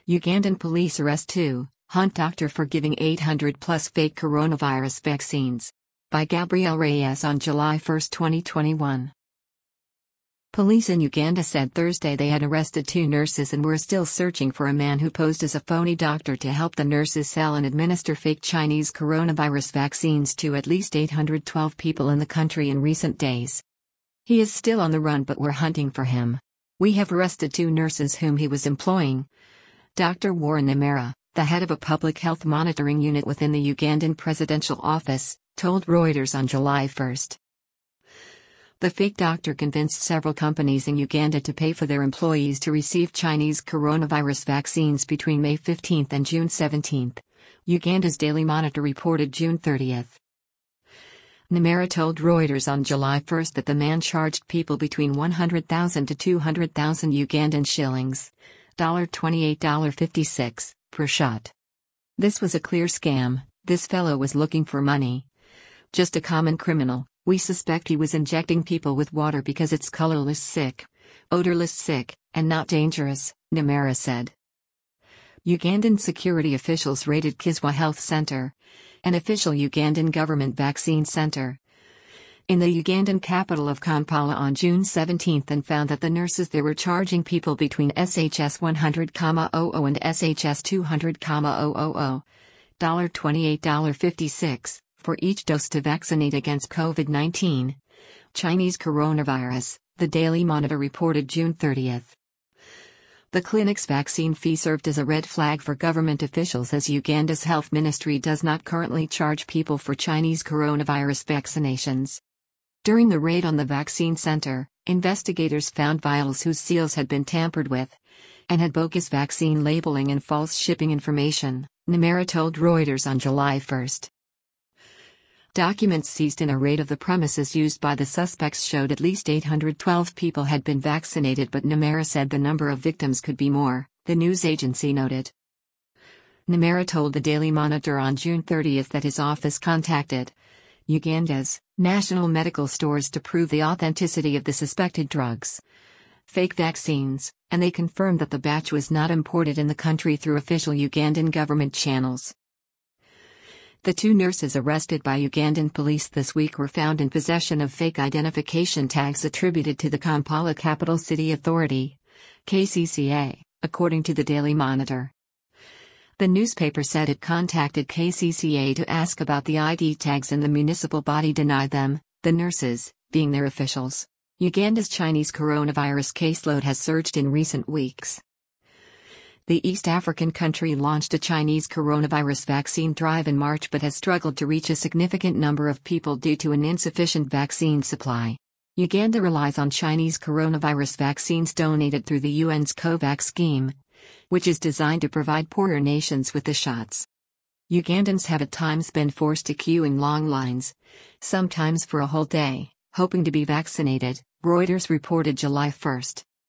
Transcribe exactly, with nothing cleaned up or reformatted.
Ugandan police arrest two, hunt doctor for giving eight hundred plus fake coronavirus vaccines. By Gabrielle Reyes on July first, twenty twenty-one. Police in Uganda said Thursday they had arrested two nurses and were still searching for a man who posed as a phony doctor to help the nurses sell and administer fake Chinese coronavirus vaccines to at least eight hundred twelve people in the country in recent days. He is still on the run, but we're hunting for him. We have arrested two nurses whom he was employing. Doctor Warren Namara, the head of a public health monitoring unit within the Ugandan presidential office, told Reuters on July first. The fake doctor convinced several companies in Uganda to pay for their employees to receive Chinese coronavirus vaccines between May fifteenth and June seventeenth, Uganda's Daily Monitor reported June thirtieth. Namara told Reuters on July first that the man charged people between one hundred thousand to two hundred thousand Ugandan shillings, twenty-eight fifty-six, per shot. This was a clear scam. This fellow was looking for money. Just a common criminal. We suspect he was injecting people with water because it's colorless sick, odorless sick, and not dangerous, Namara said. Ugandan security officials raided Kiswa Health Center, an official Ugandan government vaccine center, in the Ugandan capital of Kampala on June seventeenth and found that the nurses there were charging people between S H S one hundred thousand and S H S two hundred thousand, twenty-eight fifty-six, for each dose to vaccinate against COVID nineteen. Chinese coronavirus, the Daily Monitor reported June thirtieth. The clinic's vaccine fee served as a red flag for government officials as Uganda's health ministry does not currently charge people for Chinese coronavirus vaccinations. During the raid on the vaccine center, investigators found vials whose seals had been tampered with and had bogus vaccine labeling and false shipping information, Namara told Reuters on July first. Documents seized in a raid of the premises used by the suspects showed at least eight hundred twelve people had been vaccinated, but Namara said the number of victims could be more, the news agency noted. Namara told the Daily Monitor on June thirtieth that his office contacted Uganda's national medical stores to prove the authenticity of the suspected drugs, fake vaccines, and they confirmed that the batch was not imported in the country through official Ugandan government channels. The two nurses arrested by Ugandan police this week were found in possession of fake identification tags attributed to the Kampala Capital City Authority, K C C A, according to the Daily Monitor. The newspaper said it contacted K C C A to ask about the I D tags and the municipal body denied them, the nurses, being their officials. Uganda's Chinese coronavirus caseload has surged in recent weeks. The East African country launched a Chinese coronavirus vaccine drive in March but has struggled to reach a significant number of people due to an insufficient vaccine supply. Uganda relies on Chinese coronavirus vaccines donated through the U N's COVAX scheme, which is designed to provide poorer nations with the shots. Ugandans have at times been forced to queue in long lines, sometimes for a whole day, hoping to be vaccinated, Reuters reported July first.